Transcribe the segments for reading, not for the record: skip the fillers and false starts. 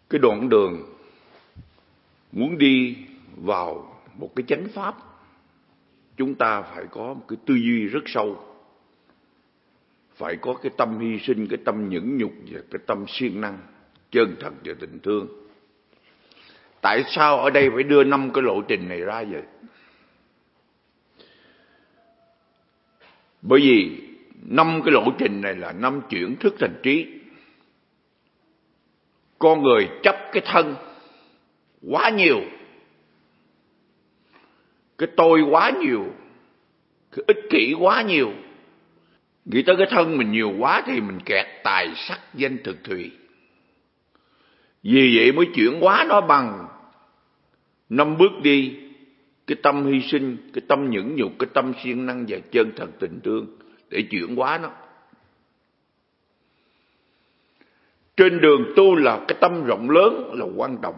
Cái đoạn đường muốn đi vào một cái chánh pháp, chúng ta phải có một cái tư duy rất sâu, phải có cái tâm hy sinh, cái tâm nhẫn nhục và cái tâm siêng năng, chân thật và tình thương. Tại sao ở đây phải đưa 5 cái lộ trình này ra vậy? Bởi vì 5 cái lộ trình này là 5 chuyển thức thành trí. Con người chấp cái thân quá nhiều, cái tôi quá nhiều, cái ích kỷ quá nhiều. Nghĩ tới cái thân mình nhiều quá thì mình kẹt tài sắc danh thực thùy. Vì vậy mới chuyển hóa nó bằng 5 bước đi: cái tâm hy sinh, cái tâm nhẫn nhục, cái tâm siêng năng và chân thật tình thương, để chuyển hóa nó. Trên đường tu là cái tâm rộng lớn là quan trọng.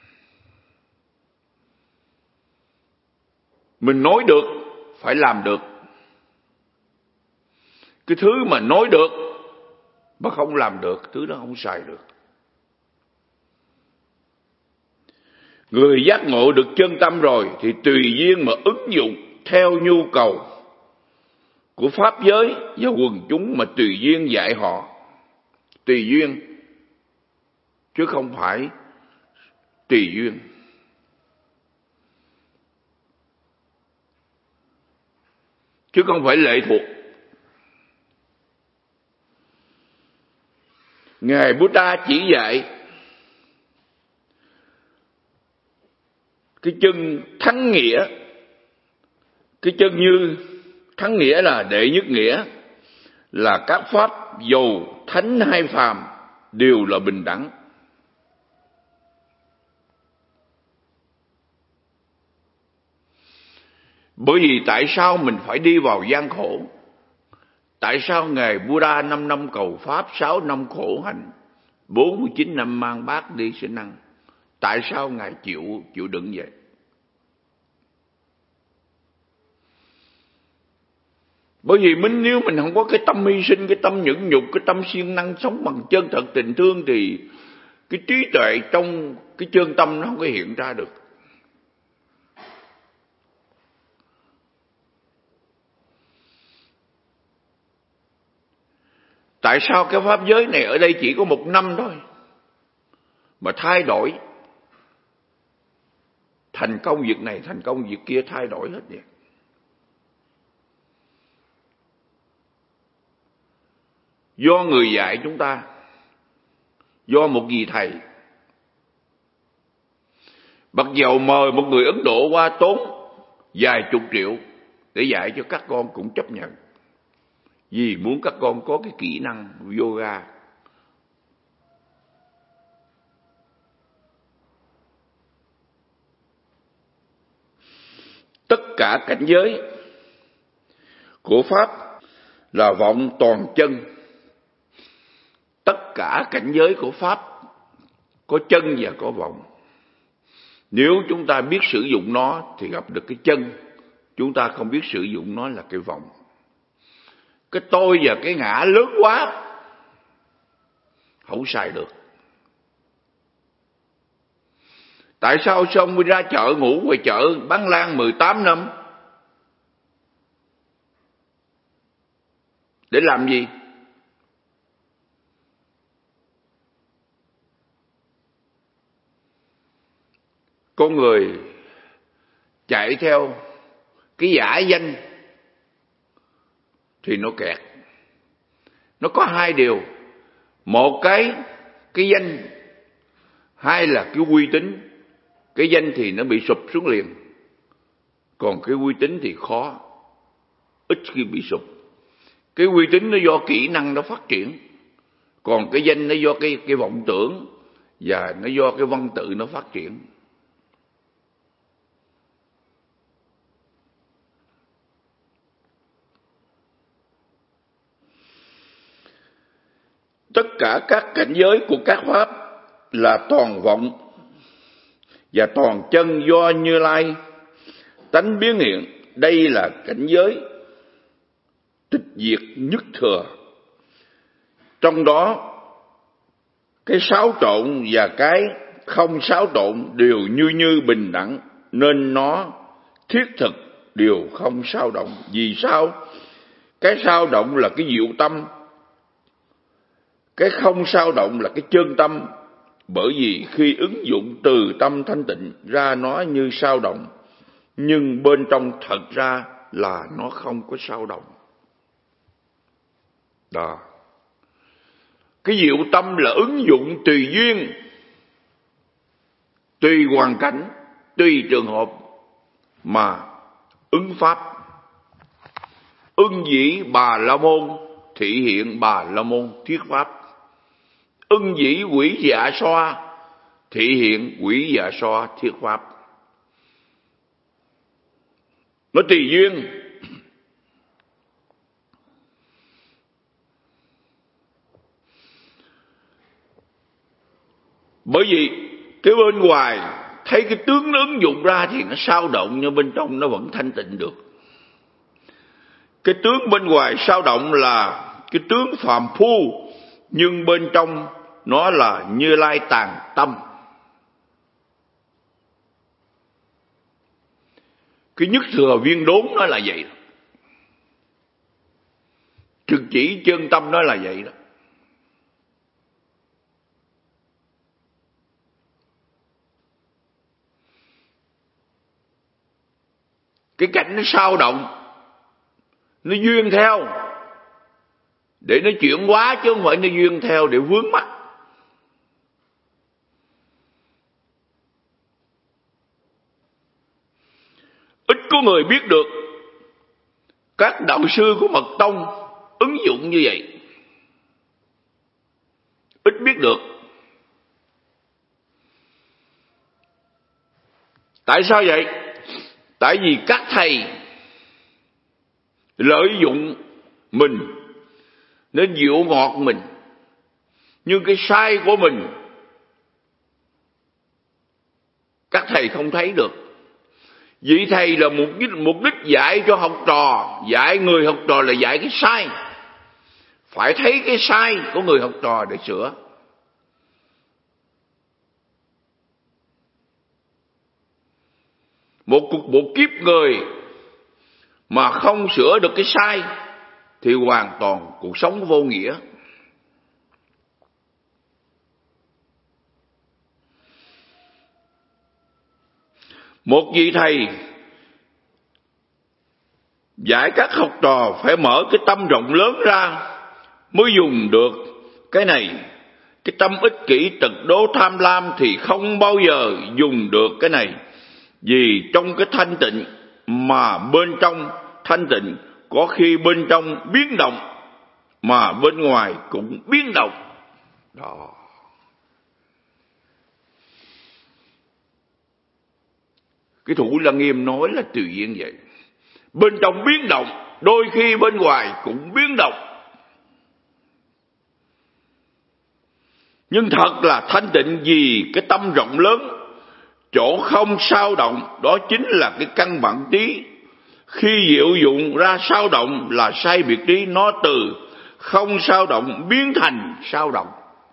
Mình nói được phải làm được. Cái thứ mà nói được mà không làm được, thứ đó không xài được. Người giác ngộ được chân tâm rồi thì tùy duyên mà ứng dụng theo nhu cầu của pháp giới và quần chúng mà tùy duyên dạy họ. Tùy duyên chứ không phải tùy duyên. Chứ không phải lệ thuộc. Ngài Buddha chỉ dạy cái chân thắng nghĩa. Cái chân như thắng nghĩa là đệ nhất nghĩa, là các pháp dầu thánh hay phàm đều là bình đẳng. Bởi vì tại sao mình phải đi vào gian khổ? Tại sao Ngài Buddha 5 năm cầu pháp, 6 năm khổ hạnh, 49 năm mang bát đi sinh năng? Tại sao Ngài chịu đựng vậy? Bởi vì nếu mình không có cái tâm hy sinh, cái tâm nhẫn nhục, cái tâm siêng năng, sống bằng chân thật tình thương thì cái trí tuệ trong cái chân tâm nó không có hiện ra được. Tại sao cái pháp giới này ở đây chỉ có 1 năm thôi mà thay đổi? Thành công việc này, thành công việc kia, thay đổi hết vậy. Do người dạy chúng ta, do một vị thầy. Mặc dầu mời một người Ấn Độ qua tốn vài chục triệu để dạy cho các con cũng chấp nhận, vì muốn các con có cái kỹ năng yoga. Tất cả cảnh giới của pháp là vọng toàn chân. Tất cả cảnh giới của pháp có chân và có vọng. Nếu chúng ta biết sử dụng nó thì gặp được cái chân. Chúng ta không biết sử dụng nó là cái vọng. Cái tôi và cái ngã lớn quá, không xài được. Tại sao xong mới ra chợ, ngủ ngoài chợ bán lan 18 năm? Để làm gì? Con người chạy theo cái giả danh thì nó kẹt. Nó có 2 điều. Một cái danh, hai là cái uy tín. Cái danh thì nó bị sụp xuống liền, còn cái uy tín thì khó, ít khi bị sụp. Cái uy tín nó do kỹ năng nó phát triển, còn cái danh nó do cái vọng tưởng và nó do cái văn tự nó phát triển. Tất cả các cảnh giới của các pháp là toàn vọng và toàn chân do Như Lai tánh biến hiện. Đây là cảnh giới tịch diệt nhất thừa. Trong đó Cái xáo trộn và cái không xáo trộn đều như bình đẳng, nên nó thiết thực đều không xao động. Vì sao? Cái xao động là cái diệu tâm, cái không xao động là cái chân tâm. Bởi vì khi ứng dụng từ tâm thanh tịnh ra nó như xao động, nhưng bên trong thật ra là nó không có xao động. Đó. Cái diệu tâm là ứng dụng tùy duyên, tùy hoàn cảnh, tùy trường hợp mà ứng pháp. Ưng dĩ Bà La Môn thị hiện Bà La Môn thuyết pháp. Ưng dĩ quỷ dạ xoa thị hiện quỷ dạ xoa thuyết pháp. Nó tùy duyên. Bởi vì cái bên ngoài thấy cái tướng nó ứng dụng ra thì nó xao động, nhưng bên trong nó vẫn thanh tịnh được. Cái tướng bên ngoài xao động là cái tướng phàm phu, nhưng bên trong nó là Như Lai tàng tâm. Cái nhất thừa viên đốn nó là vậy đó. Trực chỉ chân tâm nó là vậy đó. Cái cảnh nó xao động, nó duyên theo để nó chuyển hóa, chứ không phải nó duyên theo để vướng mắc. Ít có người biết được các đạo sư của Mật Tông ứng dụng như vậy. Ít biết được. Tại sao vậy? Tại vì các thầy lợi dụng mình nên dịu ngọt mình, nhưng cái sai của mình các thầy không thấy được. Vị thầy là mục đích dạy cho học trò, dạy người học trò là dạy cái sai. Phải thấy cái sai của người học trò để sửa. Một kiếp người mà không sửa được cái sai thì hoàn toàn cuộc sống vô nghĩa. Một vị thầy dạy các học trò phải mở cái tâm rộng lớn ra mới dùng được cái này. Cái tâm ích kỷ tật đố tham lam thì không bao giờ dùng được cái này. Vì trong cái thanh tịnh mà bên trong thanh tịnh, có khi bên trong biến động mà bên ngoài cũng biến động. Đó. Cái Thủ Lăng Nghiêm nói là tùy duyên vậy. Bên trong biến động, đôi khi bên ngoài cũng biến động. Nhưng thật là thanh tịnh vì cái tâm rộng lớn, chỗ không xao động, đó chính là cái căn bản trí. Khi diệu dụng ra xao động là sai biệt trí, nó từ không xao động biến thành xao động.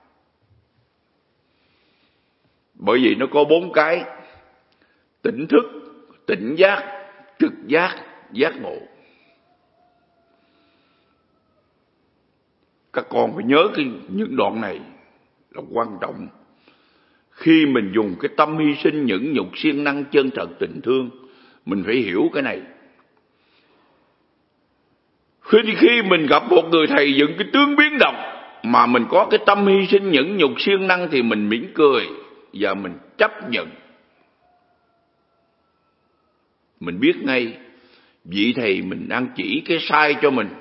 Bởi vì nó có 4 cái: tỉnh thức, tỉnh giác, trực giác, giác ngộ. Các con phải nhớ những đoạn này là quan trọng. Khi mình dùng cái tâm hy sinh, nhẫn nhục, siêng năng, chân thật, tình thương, mình phải hiểu cái này. Khi mình gặp một người thầy dựng cái tướng biến động mà mình có cái tâm hy sinh, nhẫn nhục, siêng năng thì mình mỉm cười và mình chấp nhận. Mình biết ngay vị thầy mình đang chỉ cái sai cho mình.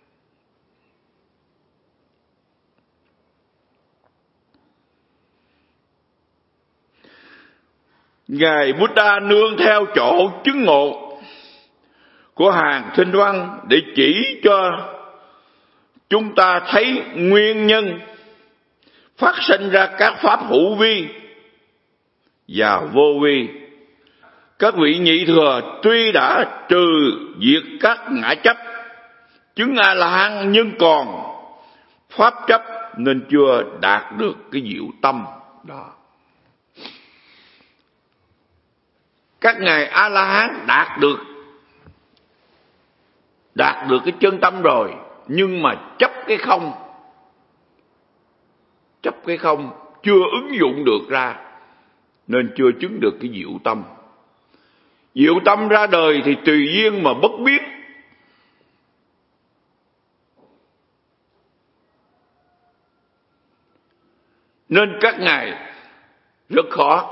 Ngài Buddha nương theo chỗ chứng ngộ của hàng Thanh Văn để chỉ cho chúng ta thấy nguyên nhân phát sinh ra các pháp hữu vi và vô vi. Các vị nhị thừa tuy đã trừ diệt các ngã chấp, chứng A-la-hán, nhưng còn pháp chấp nên chưa đạt được cái diệu tâm đó. Các ngài A La Hán đạt được cái chân tâm rồi, nhưng mà chấp cái không, chưa ứng dụng được ra, nên chưa chứng được cái diệu tâm. Diệu tâm ra đời thì tùy duyên mà bất biến. Nên các ngài rất khó.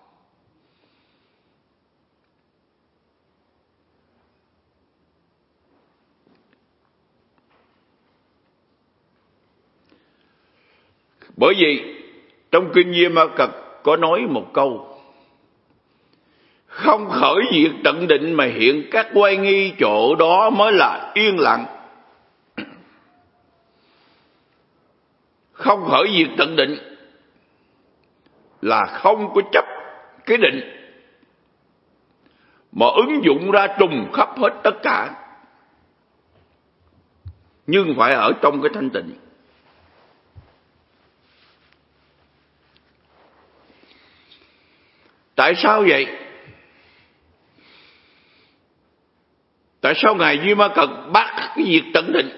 Bởi vì trong kinh Di Ma Cật có nói một câu: không khởi diệt tận định mà hiện các oai nghi, chỗ đó mới là yên lặng. Không khởi diệt tận định là không có chấp cái định, mà ứng dụng ra trùng khắp hết tất cả, nhưng phải ở trong cái thanh tịnh. Tại sao vậy? Tại sao ngài Di Ma Cật bắt cái diệt tận định?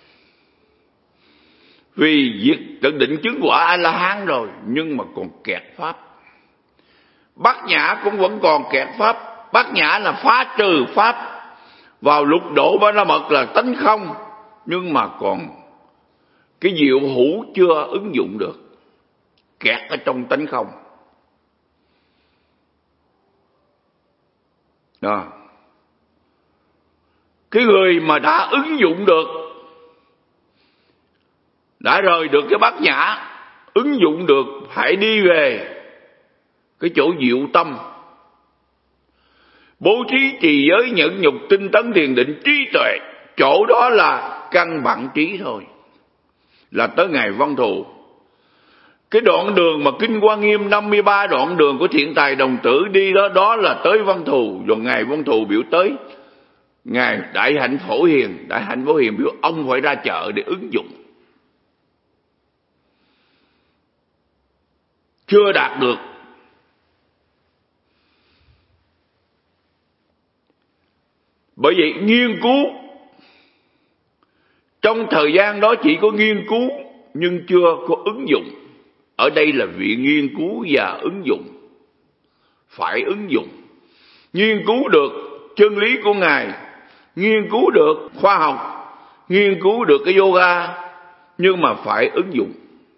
Vì diệt tận định chứng quả A La Hán rồi, nhưng mà còn kẹt pháp. Bát Nhã cũng vẫn còn kẹt pháp. Bát Nhã là phá trừ pháp, vào lục độ Ba La Mật là tánh không, nhưng mà còn cái diệu hữu chưa ứng dụng được, kẹt ở trong tánh không đó. Cái người mà đã ứng dụng được, đã rời được cái Bát Nhã, ứng dụng được, phải đi về cái chỗ diệu tâm, bố thí trì giới nhẫn nhục tinh tấn thiền định trí tuệ. Chỗ đó là căn bản trí thôi, là tới ngày Văn Thù. Cái đoạn đường mà Kinh Hoa Nghiêm 53 đoạn đường của Thiện Tài Đồng Tử đi đó, đó là tới Văn Thù. Rồi ngày Văn Thù biểu tới ngài Đại Hạnh Phổ Hiền. Đại Hạnh Phổ Hiền biểu ông phải ra chợ để ứng dụng. Chưa đạt được. Bởi vậy nghiên cứu, trong thời gian đó chỉ có nghiên cứu nhưng chưa có ứng dụng. Ở đây là vị nghiên cứu và ứng dụng, phải ứng dụng. Nghiên cứu được chân lý của ngài, nghiên cứu được khoa học, nghiên cứu được cái yoga, nhưng mà phải ứng dụng.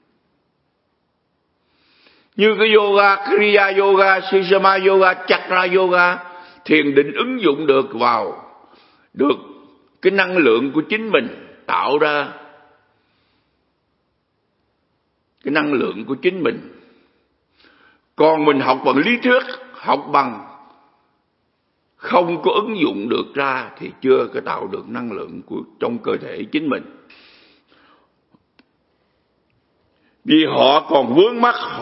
Như cái yoga, Kriya yoga, Sushama yoga, Chakra yoga, thiền định ứng dụng được vào được cái năng lượng của chính mình, tạo ra cái năng lượng của chính mình. Còn mình học bằng lý thuyết, học bằng không có ứng dụng được ra thì chưa có tạo được năng lượng của trong cơ thể chính mình. Vì họ còn vướng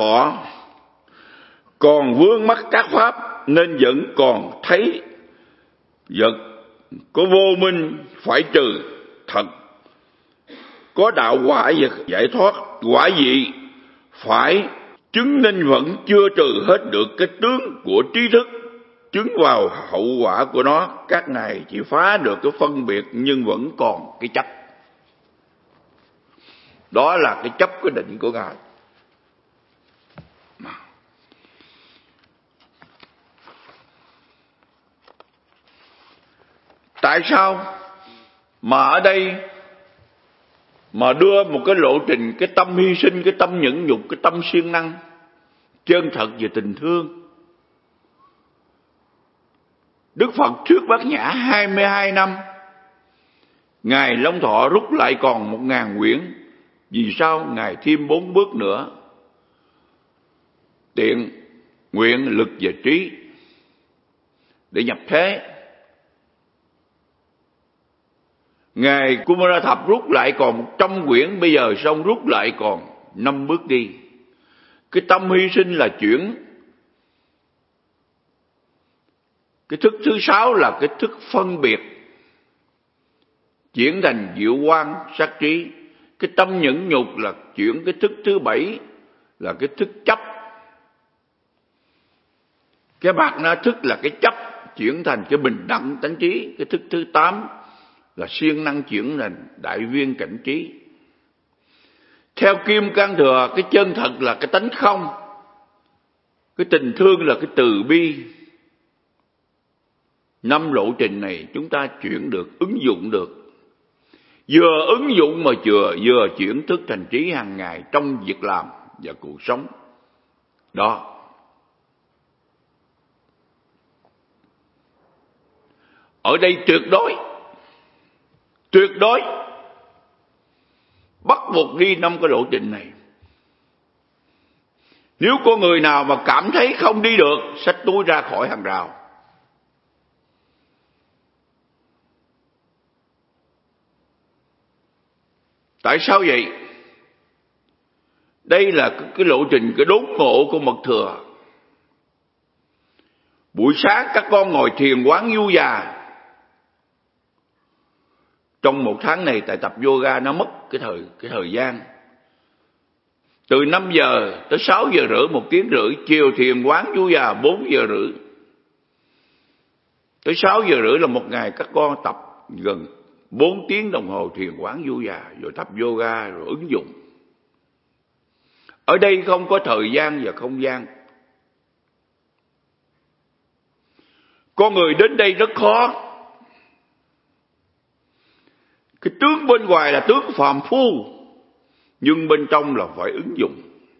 mắc các pháp, nên vẫn còn thấy vật có vô minh phải trừ thật, có đạo quả và giải thoát quả vị phải chứng, nên vẫn chưa trừ hết được cái tướng của trí thức, chứng vào hậu quả của nó. Các ngài chỉ phá được cái phân biệt, nhưng vẫn còn cái chấp. Đó là cái chấp cái định của ngài. Tại sao mà ở đây mà đưa một cái lộ trình, cái tâm hy sinh, cái tâm nhẫn nhục, cái tâm siêng năng, chân thật về tình thương? Đức Phật thuyết Bát Nhã 22 năm, ngài Long Thọ rút lại còn 1000 quyển. Vì sao? Ngài thêm 4 bước nữa: tiện, nguyện, lực và trí, để nhập thế. Ngài Kumara Thập rút lại còn 100 quyển, bây giờ xong rút lại còn 5 bước đi. Cái tâm hy sinh là chuyển. Cái thức thứ 6 là cái thức phân biệt, chuyển thành diệu quang sắc trí. Cái tâm nhẫn nhục là chuyển cái thức thứ 7 là cái thức chấp. Cái bát na thức là cái chấp chuyển thành cái bình đẳng tánh trí. Cái thức thứ 8 là siêng năng chuyển thành đại viên cảnh trí. Theo Kim Cang Thừa, cái chân thật là cái tánh không, cái tình thương là cái từ bi. 5 lộ trình này chúng ta chuyển được, ứng dụng được. Vừa ứng dụng mà vừa chuyển thức thành trí hàng ngày trong việc làm và cuộc sống. Đó. Ở đây tuyệt đối bắt buộc đi 5 cái lộ trình này. Nếu có người nào mà cảm thấy không đi được, xách túi ra khỏi hàng rào. Tại sao vậy? Đây là cái lộ trình, cái đốn ngộ của mật thừa. Buổi sáng các con ngồi thiền quán du già. Trong 1 tháng này tại tập yoga nó mất cái thời gian. Từ 5 giờ tới 6 giờ rưỡi, 1 tiếng rưỡi. Chiều thiền quán du già 4 giờ rưỡi. Tới 6 giờ rưỡi là một ngày các con tập gần 4 tiếng đồng hồ thiền quán du già, rồi tập yoga, rồi ứng dụng. Ở đây không có thời gian và không gian. Con người đến đây rất khó. Cái tướng bên ngoài là tướng phàm phu, nhưng bên trong là phải ứng dụng.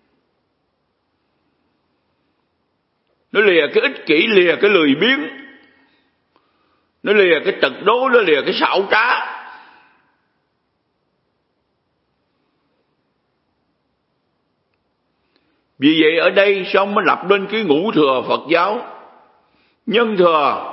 Nó lìa cái ích kỷ, lìa cái lười biếng, nó lìa cái tật đố, nó lìa cái xảo trá. Vì vậy ở đây sao mới lập nên cái ngũ thừa Phật giáo? Nhân thừa.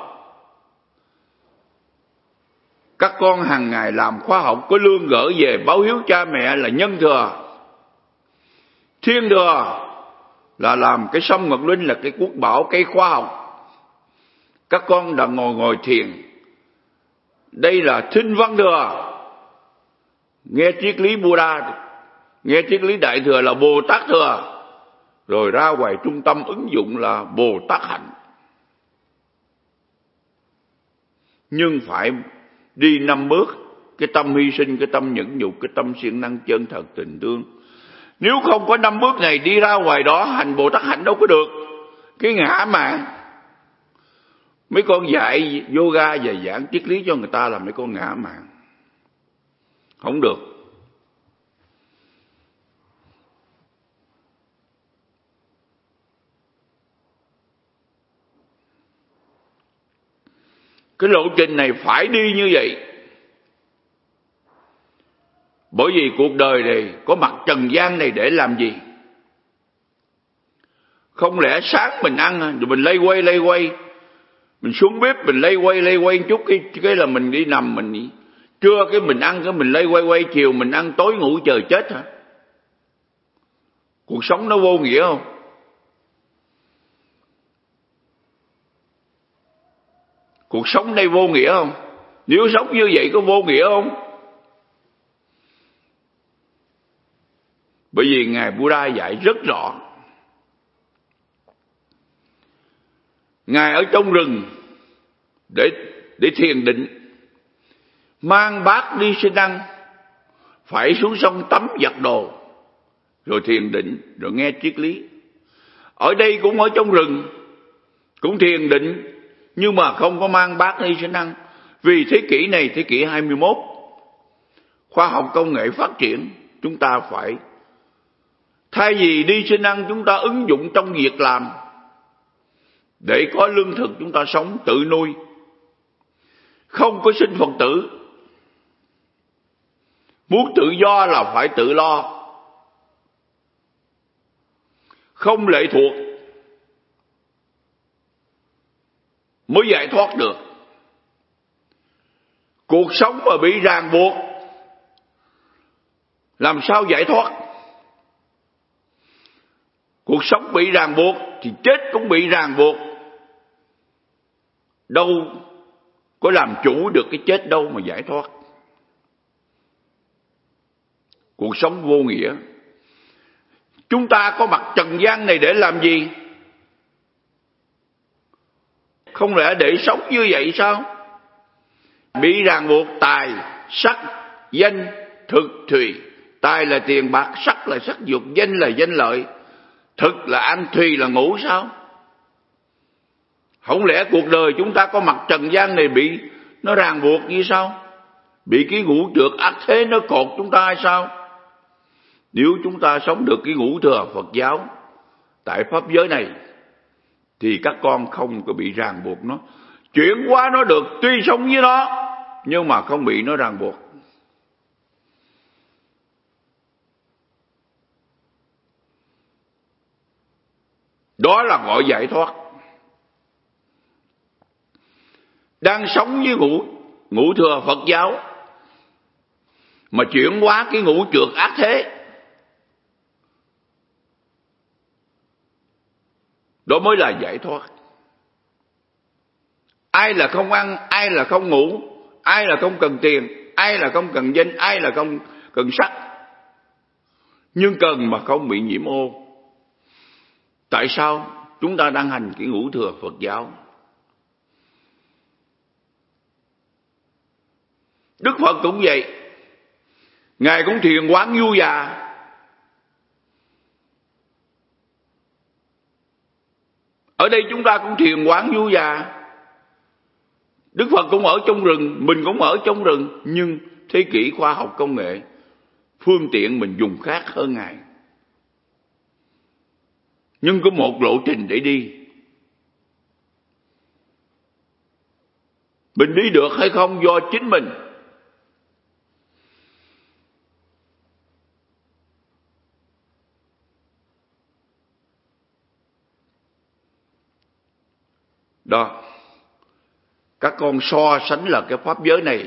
Các con hàng ngày làm khoa học có lương gỡ về báo hiếu cha mẹ là nhân thừa. Thiên thừa là làm cái sông Ngọc Linh là cái quốc bảo, cái khoa học. Các con đã ngồi thiền. Đây là thinh văn thừa. Nghe triết lý Buddha, nghe triết lý Đại thừa là Bồ Tát thừa. Rồi ra ngoài trung tâm ứng dụng là Bồ Tát hạnh. Nhưng phải đi 5 bước. Cái tâm hy sinh, cái tâm nhẫn nhục, cái tâm siêng năng chân thật tình thương. Nếu không có 5 bước này đi ra ngoài đó hành Bồ Tát hạnh đâu có được. Cái ngã mạn. Mấy con dạy yoga và giảng triết lý cho người ta là mấy con ngã mạn. Không được. Cái lộ trình này phải đi như vậy. Bởi vì cuộc đời này có mặt trần gian này để làm gì? Không lẽ sáng mình ăn rồi mình lây quay, mình xuống bếp mình lây quay chút cái là mình đi nằm, mình trưa cái mình ăn cái mình lây quay, chiều mình ăn, tối ngủ chờ chết hả? Cuộc sống nó vô nghĩa không? Cuộc sống đây vô nghĩa không? Nếu sống như vậy có vô nghĩa không? Bởi vì Ngài Buddha dạy rất rõ. Ngài ở trong rừng để thiền định, mang bát đi xin ăn, phải xuống sông tắm giặt đồ, rồi thiền định, rồi nghe triết lý. Ở đây cũng ở trong rừng, cũng thiền định, nhưng mà không có mang bát đi xin ăn. Vì thế kỷ này, thế kỷ 21, khoa học công nghệ phát triển, chúng ta phải thay vì đi xin ăn, chúng ta ứng dụng trong việc làm để có lương thực chúng ta sống tự nuôi, không có sinh Phật tử. Muốn tự do là phải tự lo, không lệ thuộc mới giải thoát được. Cuộc sống mà bị ràng buộc làm sao giải thoát? Cuộc sống bị ràng buộc thì chết cũng bị ràng buộc. Đâu có làm chủ được cái chết đâu mà giải thoát. cuộc sống vô nghĩa. Chúng ta có mặt trần gian này để làm gì? Không lẽ để sống như vậy sao? Bị ràng buộc tài, sắc, danh, thực, thùy. Tài là tiền bạc, sắc là sắc dục, danh là danh lợi, thực là ăn, thùy là ngủ sao? Không lẽ cuộc đời chúng ta có mặt trần gian này bị nó ràng buộc như sao? Bị cái ngũ trược ác thế nó cột chúng ta hay sao? Nếu chúng ta sống được cái ngũ thừa Phật giáo tại pháp giới này thì các con không có bị ràng buộc nó. Chuyển hóa nó được, tuy sống với nó nhưng mà không bị nó ràng buộc. Đó là gọi giải thoát. Đang sống với ngũ thừa Phật giáo mà chuyển hóa cái ngũ trược ác thế, đó mới là giải thoát. Ai là không ăn, ai là không ngủ, ai là không cần tiền, ai là không cần danh, ai là không cần sắc, nhưng cần mà không bị nhiễm ô. Tại sao chúng ta đang hành cái ngũ thừa Phật giáo? Đức Phật cũng vậy, Ngài cũng thiền quán du già. Ở đây chúng ta cũng thiền quán du già. Đức Phật cũng ở trong rừng, mình cũng ở trong rừng, nhưng thế kỷ khoa học công nghệ, phương tiện mình dùng khác hơn Ngài. Nhưng có một lộ trình để đi. Mình đi được hay không do chính mình. Đó. Các con so sánh là cái pháp giới này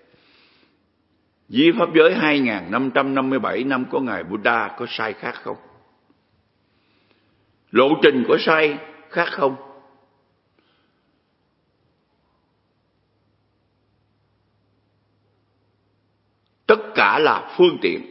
với pháp giới 2557 năm của Ngài Buddha có sai khác không? Lộ trình có sai khác không? Tất cả là phương tiện.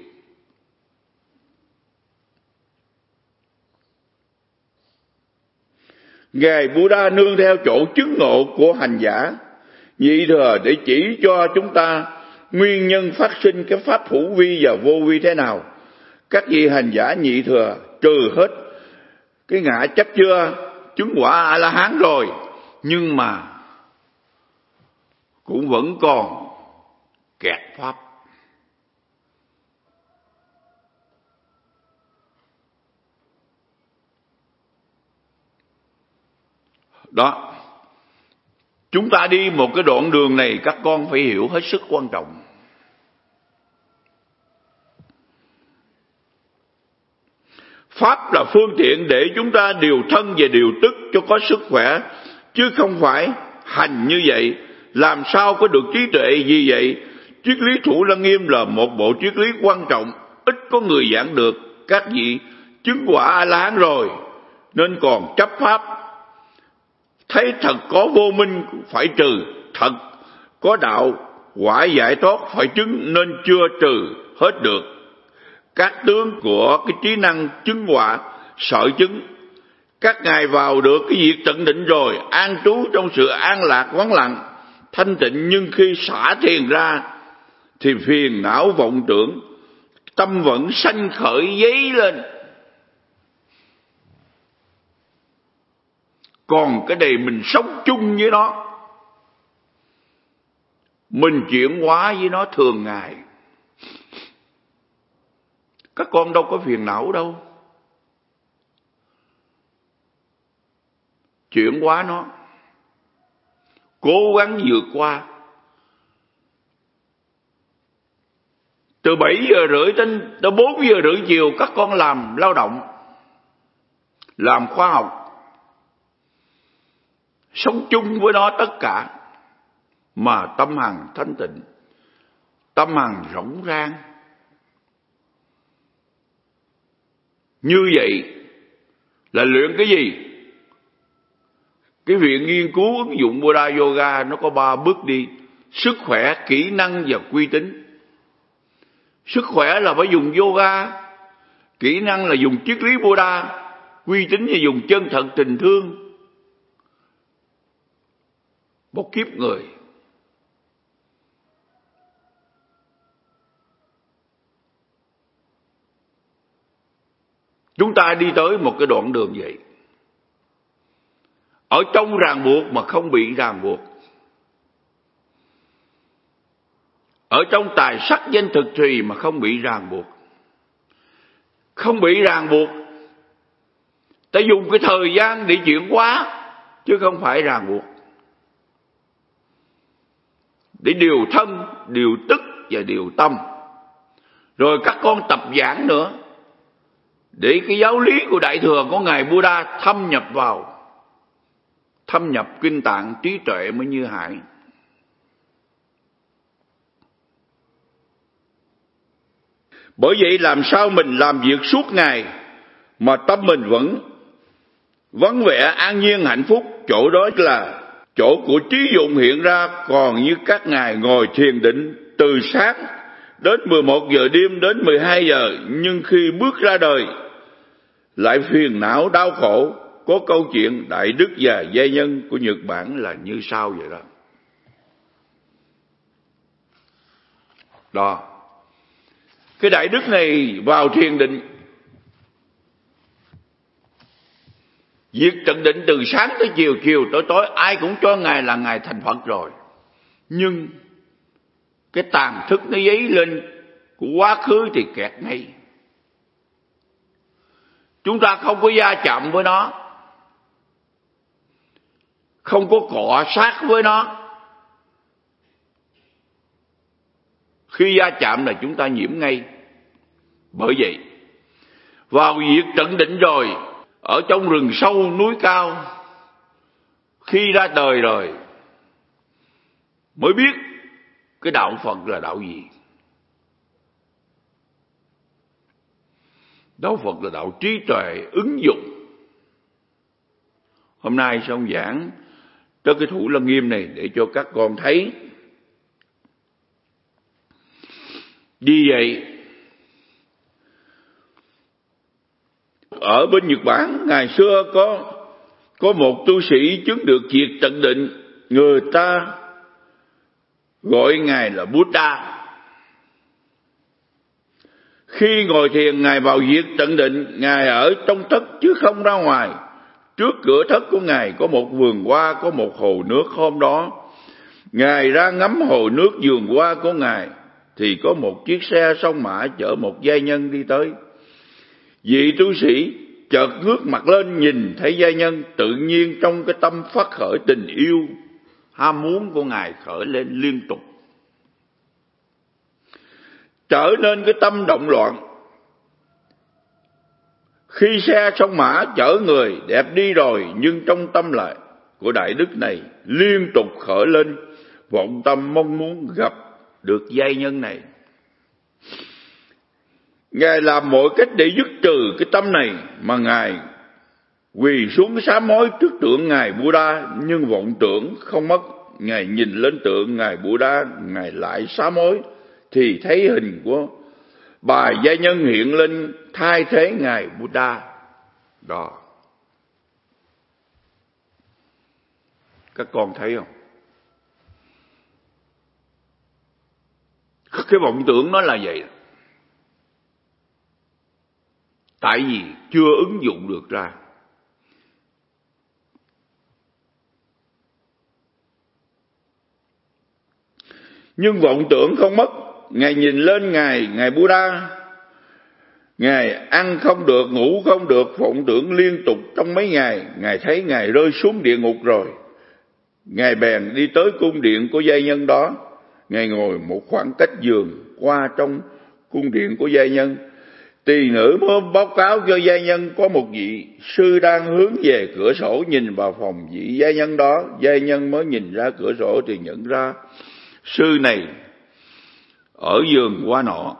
Ngài Buddha nương theo chỗ chứng ngộ của hành giả nhị thừa để chỉ cho chúng ta nguyên nhân phát sinh cái pháp hữu vi và vô vi thế nào. Các vị hành giả nhị thừa trừ hết cái ngã chấp chưa, chứng quả A-la-hán rồi, nhưng mà cũng vẫn còn kẹt pháp. Đó. Chúng ta đi một cái đoạn đường này, các con phải hiểu hết sức quan trọng. Pháp là phương tiện để chúng ta điều thân và điều tức cho có sức khỏe, chứ không phải hành như vậy. Làm sao có được trí tuệ gì vậy? Triết lý Thủ Lăng Nghiêm là một bộ triết lý quan trọng, ít có người giảng được. Các vị chứng quả A-la-hán rồi, nên còn chấp pháp. Thấy thật có vô minh phải trừ, thật có đạo quả giải thoát phải chứng, nên chưa trừ hết được các tướng của cái trí năng chứng quả sở chứng. Các ngài vào được cái việc tận định rồi, an trú trong sự an lạc vắng lặng thanh tịnh, nhưng khi xả thiền ra thì phiền não vọng tưởng, tâm vẫn sanh khởi dấy lên. Còn cái này mình sống chung với nó, mình chuyển hóa với nó thường ngày. Các con đâu có phiền não đâu. Chuyển hóa nó, cố gắng vượt qua. Từ 7 giờ rưỡi tới 4 giờ rưỡi chiều các con làm lao động, làm khoa học, sống chung với nó tất cả, mà tâm hằng thanh tịnh, tâm hằng rỗng rang. Như vậy là luyện cái gì? Cái viện nghiên cứu ứng dụng Buddha Yoga nó có 3 bước đi: sức khỏe, kỹ năng và uy tín. Sức khỏe là phải dùng yoga, kỹ năng là dùng triết lý Buddha, uy tín là dùng chân thật tình thương. Một kiếp người chúng ta đi tới một cái đoạn đường vậy, ở trong ràng buộc mà không bị ràng buộc, ở trong tài sắc danh thực trì mà không bị ràng buộc. Không bị ràng buộc, ta dùng cái thời gian để chuyển hóa, chứ không phải ràng buộc, để điều thân, điều tức và điều tâm. Rồi các con tập giảng nữa, để cái giáo lý của Đại Thừa của Ngài Buddha thâm nhập vào, thâm nhập kinh tạng trí tuệ mới như hải. Bởi vậy làm sao mình làm việc suốt ngày mà tâm mình vẫn vắng vẻ an nhiên hạnh phúc, chỗ đó là chỗ của trí dụng hiện ra. Còn như các ngài ngồi thiền định từ sáng đến 11 giờ đêm đến 12 giờ, nhưng khi bước ra đời lại phiền não đau khổ. Có câu chuyện Đại Đức và Giai Nhân của Nhật Bản là như sau vậy đó. Đó, cái Đại Đức này vào thiền định, việc trận định từ sáng tới chiều, chiều tới tối, ai cũng cho ngài là ngài thành Phật rồi. Nhưng cái tàn thức nó dấy lên của quá khứ thì kẹt ngay. Chúng ta không có va chạm với nó, không có cọ sát với nó. Khi va chạm là chúng ta nhiễm ngay. Bởi vậy, vào việc trận định rồi, ở trong rừng sâu núi cao, khi ra đời rồi mới biết cái đạo Phật là đạo gì. Đạo Phật là đạo trí tuệ ứng dụng. Hôm nay xong giảng tới cái Thủ Lăng Nghiêm này để cho các con thấy. Vì vậy, ở bên Nhật Bản ngày xưa có một tu sĩ chứng được việc trận định, người ta gọi ngài là Buddha. Khi ngồi thiền, ngài vào việc trận định, ngài ở trong thất chứ không ra ngoài. Trước cửa thất của ngài có một vườn hoa, có một hồ nước. Hôm đó ngài ra ngắm hồ nước vườn hoa của ngài thì có một chiếc xe sông Mã chở một giai nhân đi tới. Vị tu sĩ chợt ngước mặt lên nhìn thấy giai nhân, tự nhiên trong cái tâm phát khởi tình yêu, ham muốn của ngài khởi lên liên tục, trở nên cái tâm động loạn. Khi xe sông Mã chở người đẹp đi rồi, nhưng trong tâm lại của Đại Đức này liên tục khởi lên vọng tâm mong muốn gặp được giai nhân này. Ngài làm mọi cách để dứt trừ cái tâm này, mà ngài quỳ xuống sám hối trước tượng ngài Buddha, nhưng vọng tưởng không mất. Ngài nhìn lên tượng ngài Buddha, ngài lại sám hối thì thấy hình của bà giai nhân hiện lên thay thế ngài Buddha. Đó, các con thấy không? Cái vọng tưởng nó là vậy. Tại vì chưa ứng dụng được ra. Nhưng vọng tưởng không mất. Ngài nhìn lên ngài Buddha, ngài ăn không được, ngủ không được, vọng tưởng liên tục trong mấy ngày. Ngài thấy ngài rơi xuống địa ngục rồi. Ngài bèn đi tới cung điện của giai nhân đó. Ngài ngồi một khoảng cách giường qua trong cung điện của giai nhân. Tỳ nữ mới báo cáo cho giai nhân có một vị sư đang hướng về cửa sổ nhìn vào phòng vị giai nhân đó. Giai nhân mới nhìn ra cửa sổ thì nhận ra sư này ở giường qua nọ.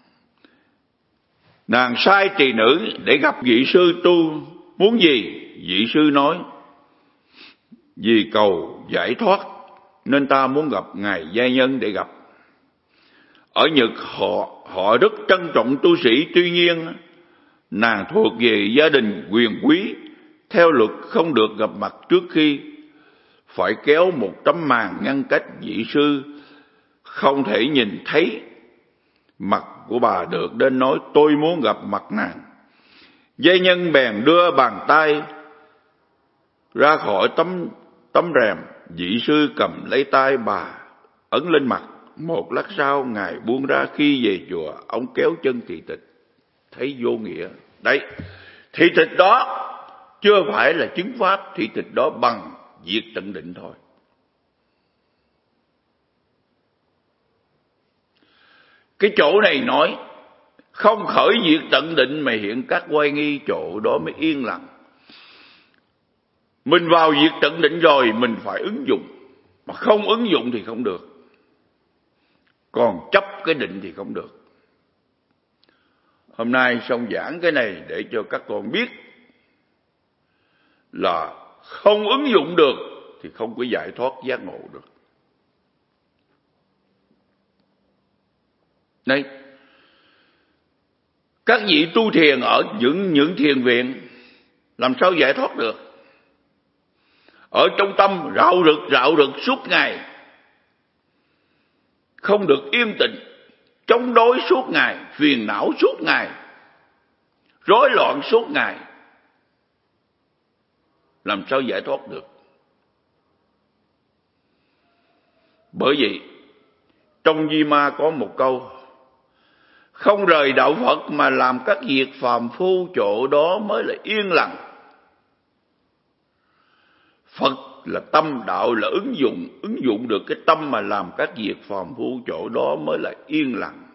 Nàng sai tỳ nữ để gặp vị sư tu. Muốn gì? Vị sư nói, vì cầu giải thoát nên ta muốn gặp ngài giai nhân để gặp. Ở Nhật họ rất trân trọng tu sĩ, tuy nhiên nàng thuộc về gia đình quyền quý, theo luật không được gặp mặt trước khi, phải kéo một tấm màn ngăn cách vị sư không thể nhìn thấy mặt của bà được, đến nói tôi muốn gặp mặt nàng. Giai nhân bèn đưa bàn tay ra khỏi tấm rèm, vị sư cầm lấy tay bà ấn lên mặt. Một lát sau ngài buông ra. Khi về chùa, ông kéo chân thị tịch, thấy vô nghĩa. Đấy, thị tịch đó chưa phải là chứng pháp, thị tịch đó bằng diệt tận định thôi. Cái chỗ này nói không khởi diệt tận định mà hiện các oai nghi, chỗ đó mới yên lặng. Mình vào diệt tận định rồi mình phải ứng dụng, mà không ứng dụng thì không được. Còn chấp cái định thì không được. Hôm nay xong giảng cái này để cho các con biết là không ứng dụng được thì không có giải thoát giác ngộ được. Đây, các vị tu thiền ở những thiền viện làm sao giải thoát được? Ở trong tâm rạo rực suốt ngày, không được yên tĩnh, chống đối suốt ngày, phiền não suốt ngày, rối loạn suốt ngày, làm sao giải thoát được? Bởi vậy trong Di Ma có một câu: không rời đạo Phật mà làm các việc phàm phu, chỗ đó mới là yên lặng. Phật là tâm, đạo là ứng dụng được cái tâm mà làm các việc phàm phu, chỗ đó mới là yên lặng.